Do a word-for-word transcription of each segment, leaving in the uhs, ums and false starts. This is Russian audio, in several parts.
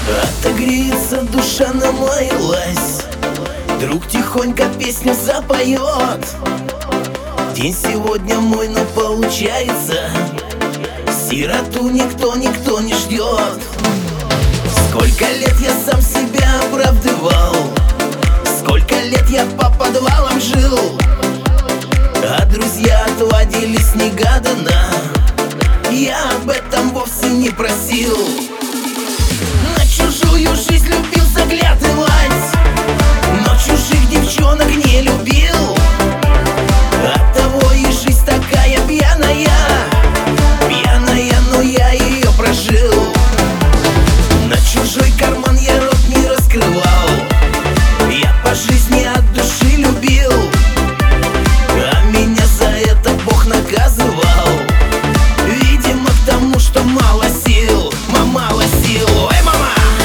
Отогреется душа, намаялась, друг тихонько песню запоет. День сегодня мой, но получается, сироту никто, никто не ждет. Сколько лет я сам себя оправдывал, сколько лет я по подвалам жил, а друзья отводились негаданно. Я об этом вовсе не просил. На чужую жизнь любил заглядывать, но чужих девчонок не любил. Оттого и жизнь такая пьяная, пьяная, но я ее прожил. На чужой карман я рот не раскрывал, я по жизни от души любил, а меня за это Бог наказывал. Видимо, к тому, что мало сил, мало сил. Ой, мама!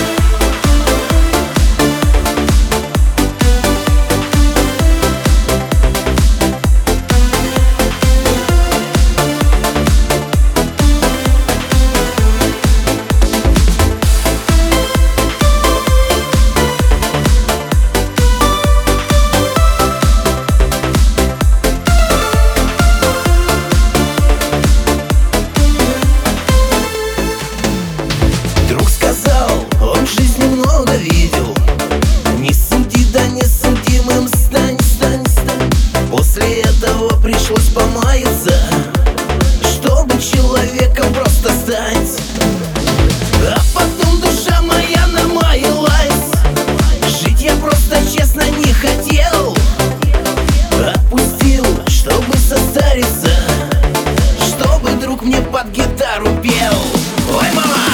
Он в жизни много видел, не суди, да не судимым стань, стань, стань. После этого пришлось помаяться, чтобы человеком просто стать. А потом душа моя намаялась, жить я просто честно не хотел. Отпустил, чтобы состариться, чтобы друг мне под гитару пел. Ой, мама!